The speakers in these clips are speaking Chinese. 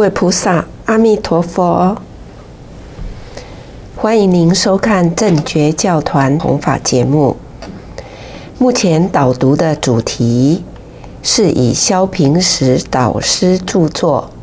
位菩萨，阿弥陀佛！欢迎您收看正觉教团弘法节目。目前导读的主题是以萧平时导师著作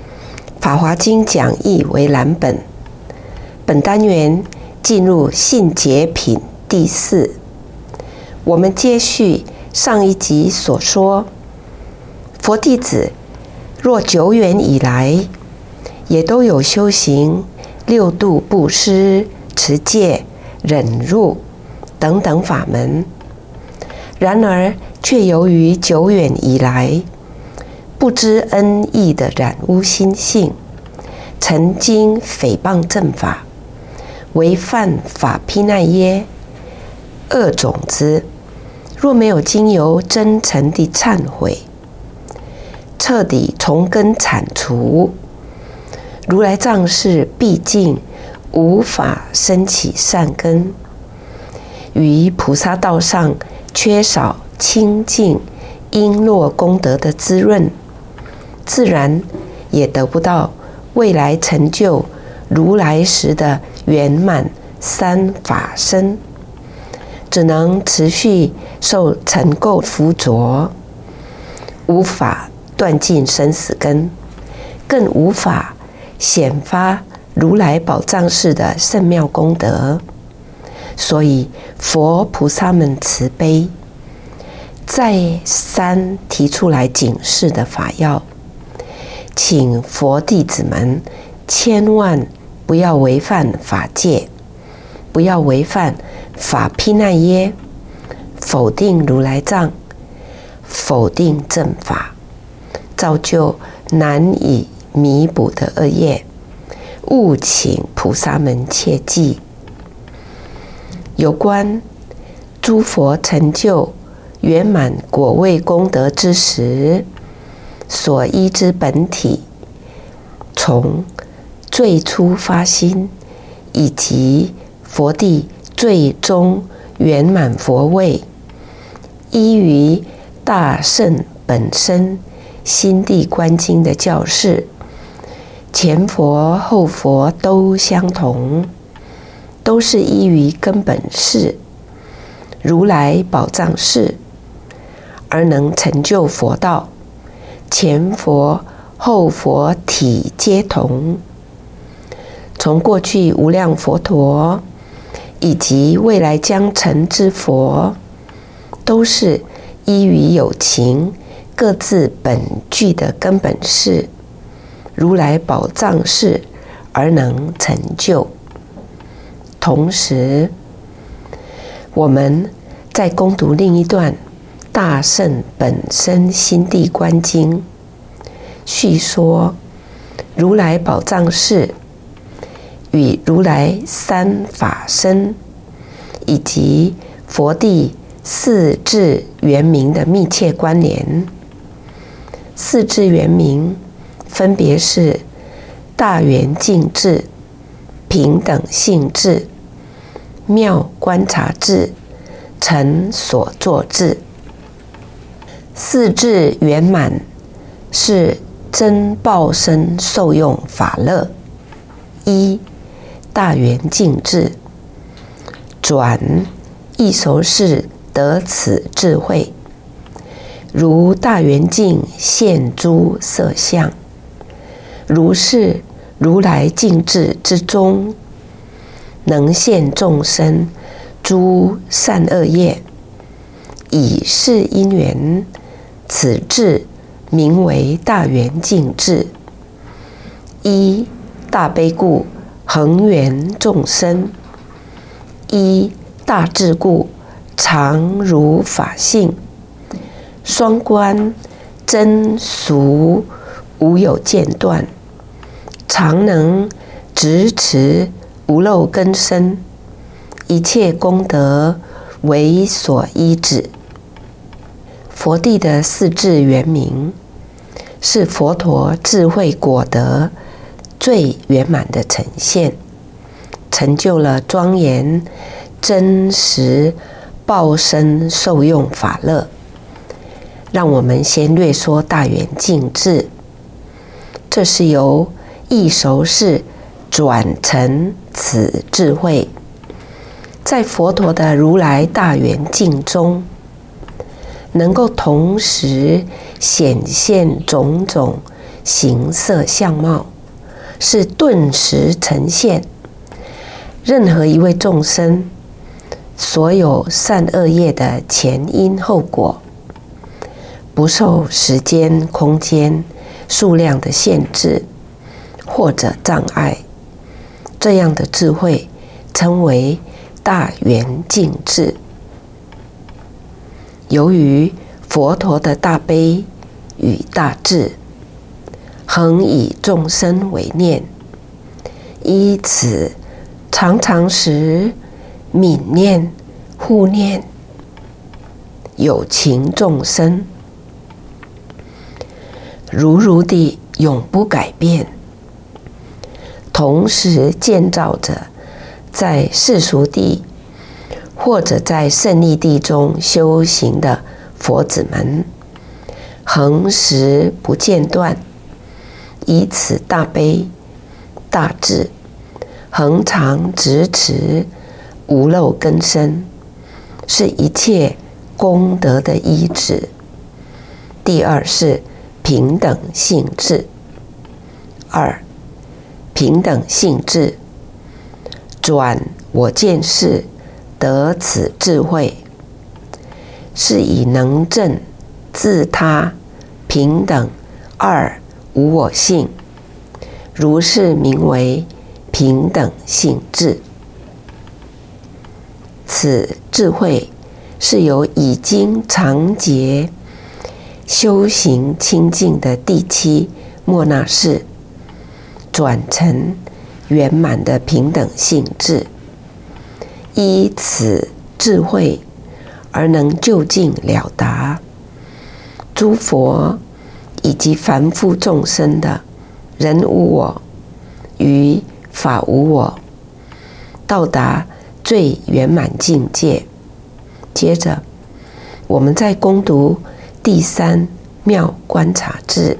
《法华经讲义》为蓝本。本单元进入信解品第4。我们接续上一集所说，佛弟子若久远以来，也都有修行六度布施、持戒、忍辱等等法门，然而却由于久远以来不知恩义的染污心性，曾经诽谤正法，违犯法毗奈耶恶种子，若没有经由真诚的忏悔，彻底从根铲除，如来藏世毕竟无法生起善根，于菩萨道上缺少清净璎珞功德的滋润，自然也得不到未来成就如来时的圆满三法身，只能持续受尘垢附着，无法断尽生死根，更无法显发如来宝藏式的圣妙功德。所以佛菩萨们慈悲，再三提出来警示的法要，请佛弟子们千万不要违犯法戒，不要违犯法毗奈耶，否定如来藏，否定正法，造就难以弥补的恶业，务请菩萨们切记。有关诸佛成就圆满果位功德之时，所依之本体，从最初发心以及佛地最终圆满佛位，依于大圣本身心地观经的教示，前佛后佛都相同，都是依于根本事如来宝藏事而能成就佛道，前佛后佛体皆同。从过去无量佛陀以及未来将成之佛，都是依于有情各自本具的根本事如来宝藏事而能成就。同时，我们在攻读另一段大圣本身心地观经，叙说如来宝藏事与如来三法身以及佛地四智圆明的密切关联。四智圆明分别是大圆净智、平等性智、妙观察智、成所作智。四智圆满是真报身受用法乐。一、大圆净智，转亦熟是得此智慧，如大圆镜现诸色相，如是如来净智之中，能现众生诸善恶业，以是因缘，此智名为大圆净智。一、大悲故恒圆众生，一、大智故常如法性，双观真俗无有间断，常能执持无漏根深，一切功德为所依止。佛地的四智圆明，是佛陀智慧果德最圆满的呈现，成就了庄严真实报身受用法乐。让我们先略说大圆净智。 这是由异熟识转成此智慧，在佛陀的如来大圆镜中，能够同时显现种种形色相貌，是顿时呈现。任何一位众生所有善恶业的前因后果，不受时间、空间、数量的限制或者障碍，这样的智慧称为大圆镜智。由于佛陀的大悲与大智，恒以众生为念，依此常常时悯念、护念有情众生，如地永不改变，同时建造着在世俗地或者在胜利地中修行的佛子们，恒时不间断，以此大悲大智，恒常执持，无漏根生，是一切功德的依止。第二是平等性智。二、平等性智，转我见识得此智慧，是以能证自他平等二无我性，如是名为平等性智。此智慧是由已经常劫修行清净的第七末那识转成圆满的平等性智，依此智慧而能究竟了达诸佛以及凡夫众生的人无我与法无我，到达最圆满境界。接着我们再攻读第三妙观察智。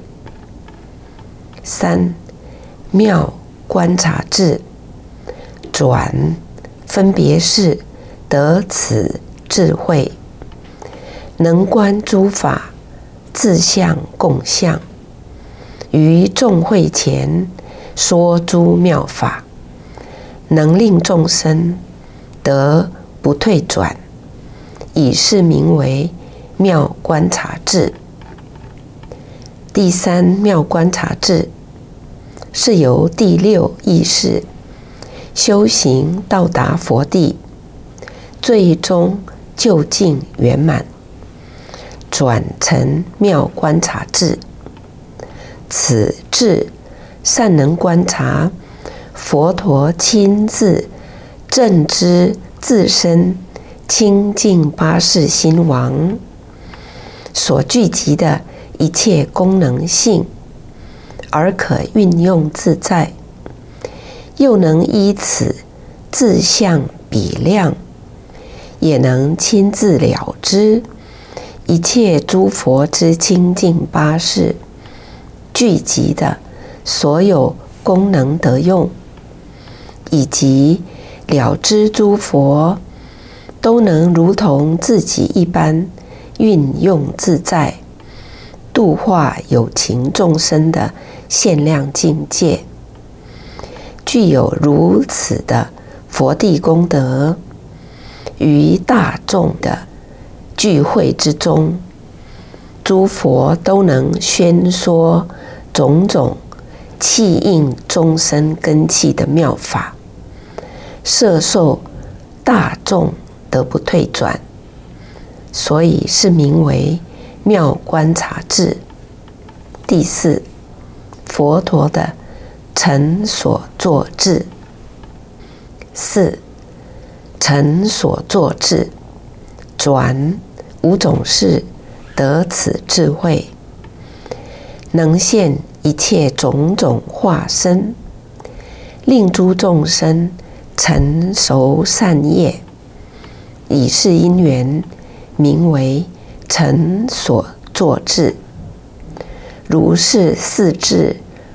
三、妙观察智，转分别是得此智慧，能观诸法自相共相，于众会前说诸妙法，能令众生得不退转，以是名为妙观察智。第三妙观察智是由第六意识修行到达佛地，最终究竟圆满，转成妙观察智。此智善能观察佛陀亲自证知自身清净八识心王所聚集的一切功能性，而可运用自在，又能依此自相比量，也能亲自了知一切诸佛之清净八识聚集的所有功能得用，以及了知诸佛都能如同自己一般运用自在，度化有情众生的限量境界。具有如此的佛地功德，于大众的聚会之中，诸佛都能宣说种种契应众生根器的妙法，摄受大众得不退转，所以是名为妙观察智。第四，佛陀的成所作智。四、成所作智，转五种事得此智慧，能现一切种种化身，令诸众生成熟善业，以是因缘名为成所作智。如是四智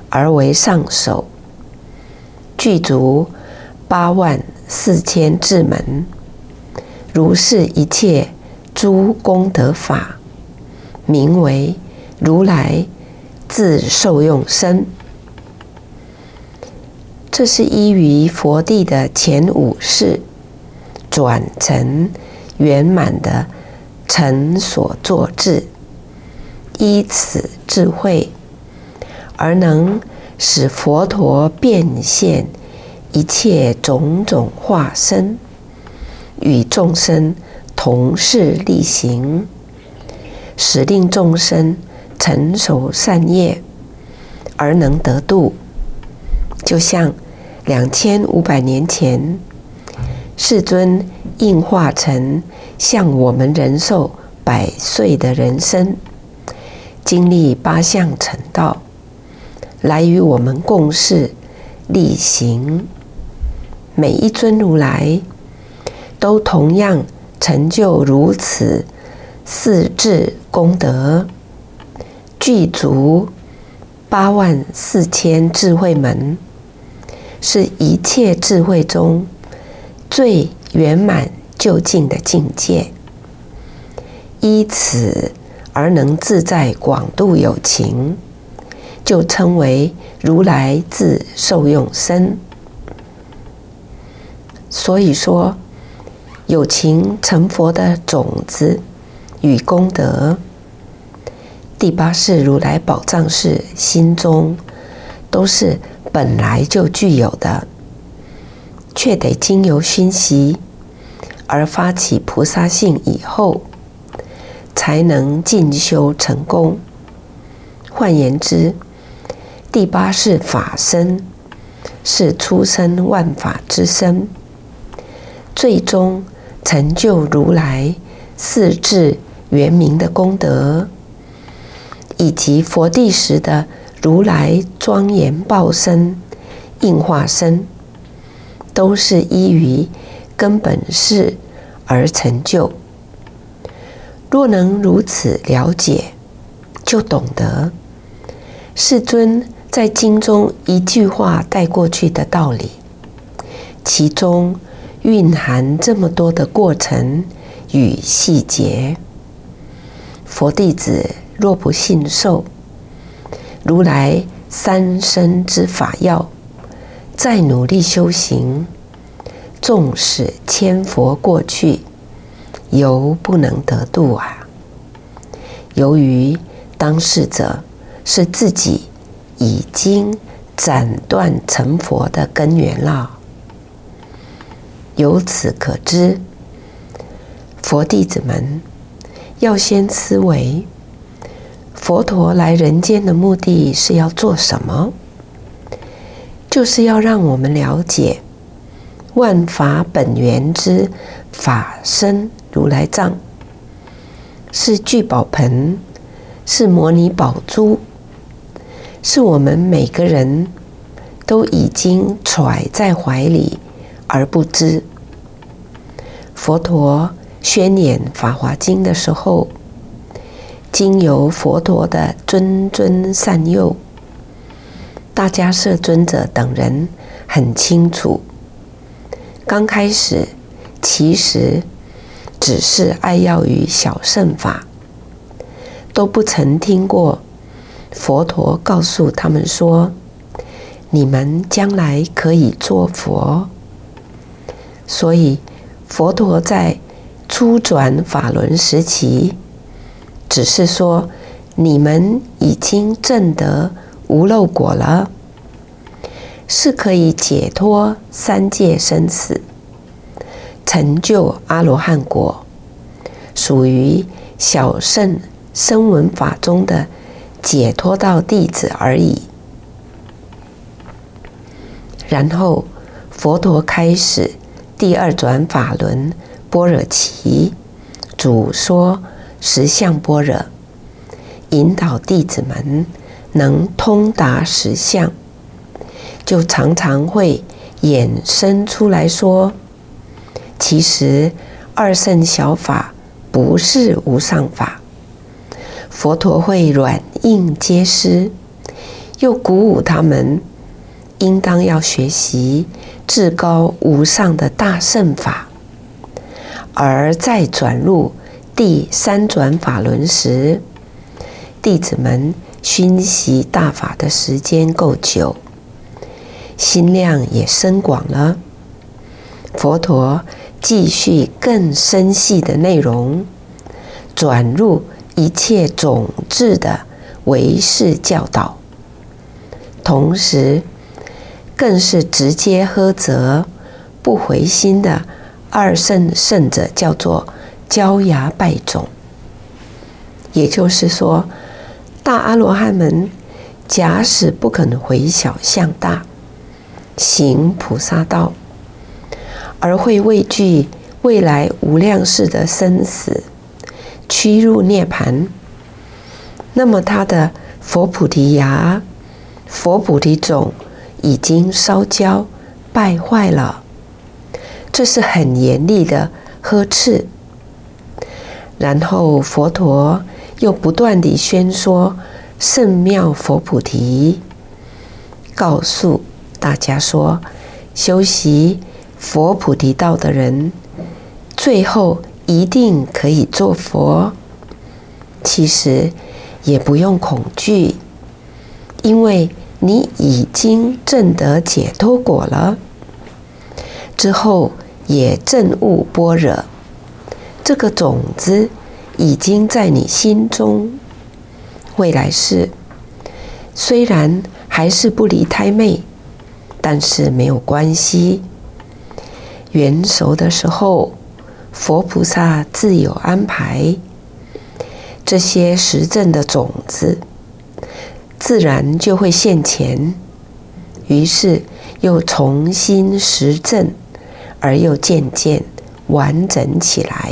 而为上首，具足84000智门，如是一切诸功德法，名为如来自受用身。这是依于佛地的前5世转成圆满的成所作智，依此智慧而能使佛陀变现一切种种化身，与众生同事力行，使令众生成熟善业而能得度。就像2500年前，世尊应化成像我们人寿100岁的人生，经历8相成道，来与我们共事力行。每一尊如来都同样成就如此4智功德，具足84000智慧门，是一切智慧中最圆满究竟的境界。依此而能自在广度有情，就称为如来自受用身。所以说，有情成佛的种子与功德，第8世如来宝藏士心中都是本来就具有的，却得经由熏习而发起菩萨性以后，才能进修成功。换言之，第8世法身是出生万法之身，最终成就如来4智圆明的功德，以及佛地时的如来庄严报身、应化身，都是依于根本事而成就。若能如此了解，就懂得世尊在经中一句话带过去的道理，其中蕴含这么多的过程与细节。佛弟子若不信受如来3身之法要，再努力修行，纵使千佛过去，犹不能得度啊！由于当事者是自己已经斩断成佛的根源了。由此可知，佛弟子们要先思维，佛陀来人间的目的是要做什么？就是要让我们了解万法本源之法身如来藏，是聚宝盆，是摩尼宝珠，是我们每个人都已经揣在怀里而不知。佛陀宣演《法华经》的时候，经由佛陀的谆谆善诱，大迦叶尊者等人很清楚，刚开始其实只是爱要于小乘法，都不曾听过佛陀告诉他们说，你们将来可以做佛。所以佛陀在初转法轮时期，只是说你们已经证得无漏果了，是可以解脱3界生死，成就阿罗汉果，属于小乘声闻法中的解脱道弟子而已。然后佛陀开始第2转法轮般若期，主说实相般若，引导弟子们能通达实相，就常常会衍生出来说，其实2乘小法不是无上法，佛陀会软硬皆施， 又鼓舞他们应当要学习至高无上的大乘法，而再转入第三转法轮时，弟子们熏习大法的时间够久，心量也深广了。佛陀继续更深细的内容，转入一切种智的唯识教导，同时更是直接呵责不回心的二乘圣者，叫做焦芽败种。也就是说，大阿罗汉们假使不肯回小向大，行菩萨道，而会畏惧未来无量世的生死，趋入涅槃，那么他的佛菩提芽、佛菩提种已经烧焦败坏了。这是很严厉的呵斥。然后佛陀又不断地宣说圣妙佛菩提，告诉大家说，修习佛菩提道的人，最后一定可以做佛。其实也不用恐惧，因为你已经证得解脱果了，之后也证悟般若，这个种子已经在你心中。未来世虽然还是不离胎妹，但是没有关系。圆熟的时候，佛菩萨自有安排，这些实证的种子自然就会现前，于是又重新实证，而又渐渐完整起来。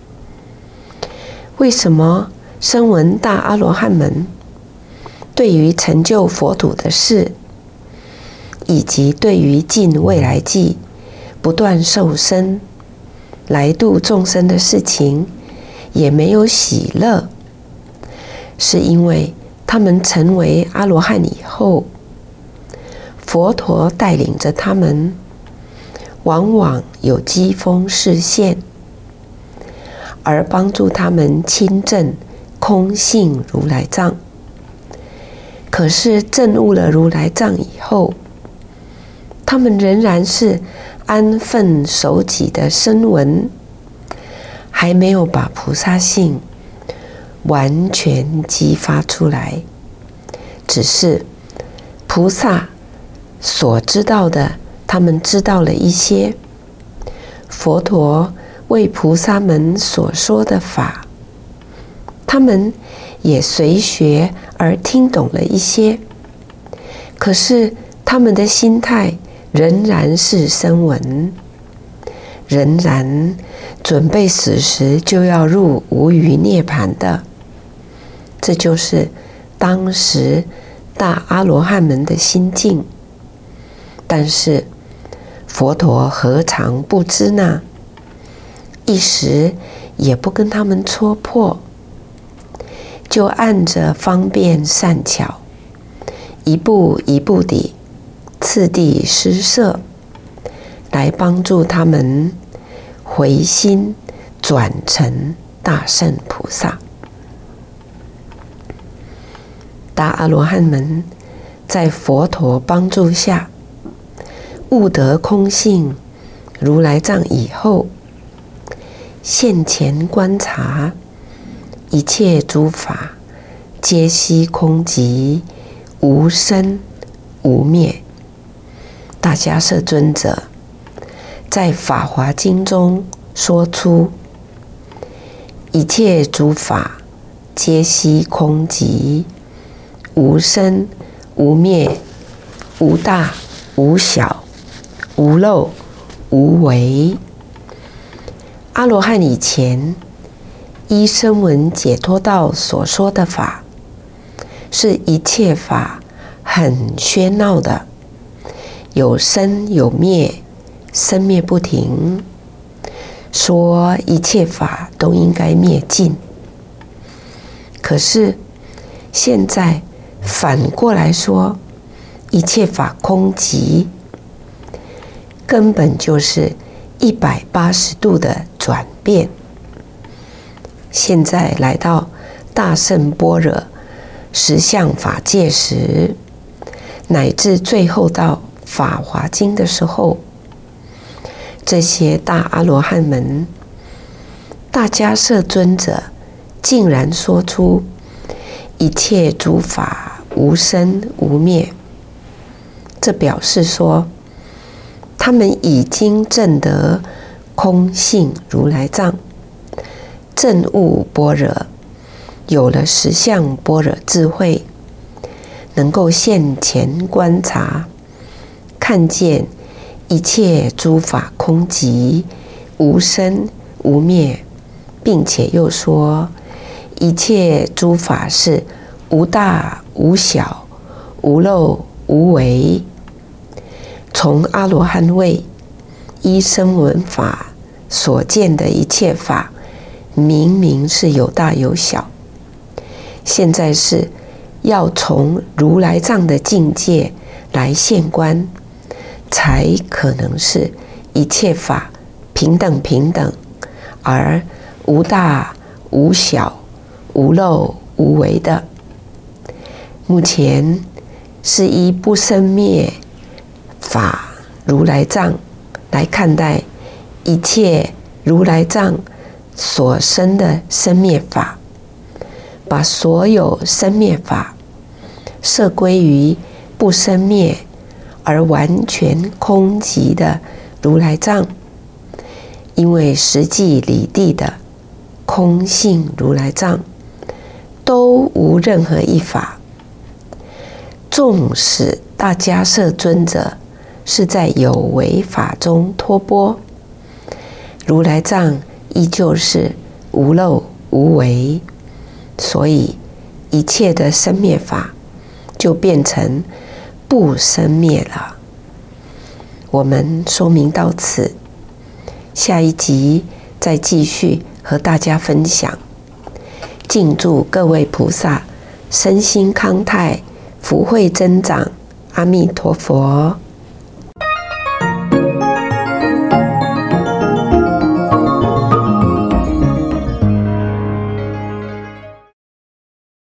为什么声闻大阿罗汉们对于成就佛土的事，以及对于尽未来际不断受生来度众生的事情也没有喜乐？是因为他们成为阿罗汉以后，佛陀带领着他们，往往有机锋示现，而帮助他们亲证空性如来藏。可是证悟了如来藏以后，他们仍然是安分守己的声闻，还没有把菩萨性完全激发出来，只是菩萨所知道的，他们知道了一些，佛陀为菩萨们所说的法，他们也随学而听懂了一些，可是他们的心态仍然是声闻，仍然准备死时就要入无余涅槃的。这就是当时大阿罗汉们的心境。但是佛陀何尝不知呢？一时也不跟他们戳破，就按着方便善巧，一步一步地次第施设，来帮助他们回心转成大圣菩萨。大阿罗汉们在佛陀帮助下悟得空性如来藏以后，现前观察一切诸法皆悉空寂，无生无灭。大迦叶尊者在《法华经》中说出，一切诸法皆悉空寂，无生无灭，无大无小，无漏无为。阿罗汉以前依声闻解脱道所说的法，是一切法很喧闹的，有生有灭，生灭不停，说一切法都应该灭尽。可是现在反过来说，一切法空寂，根本就是180度的转变。现在来到大乘般若实相法界时，乃至最后到法华经的时候，这些大阿罗汉们，大迦叶尊者竟然说出一切诸法无生无灭，这表示说他们已经证得空性如来藏，证悟般若，有了实相般若智慧，能够现前观察，看见一切诸法空寂，无生无灭，并且又说一切诸法是无大无小，无漏无为。从阿罗汉位依声闻法所见的一切法，明明是有大有小，现在是要从如来藏的境界来现观，才可能是一切法平等平等，而无大无小，无漏无为的。目前是依不生灭法如来藏来看待一切如来藏所生的生灭法，把所有生灭法摄归于不生灭而完全空寂的如来藏，因为实际理地的空性如来藏都无任何一法，纵使大迦叶尊者是在有为法中托钵，如来藏依旧是无漏无为，所以一切的生灭法就变成不生灭了。我们说明到此，下一集再继续和大家分享。敬祝各位菩萨身心康泰，福慧增长。阿弥陀佛。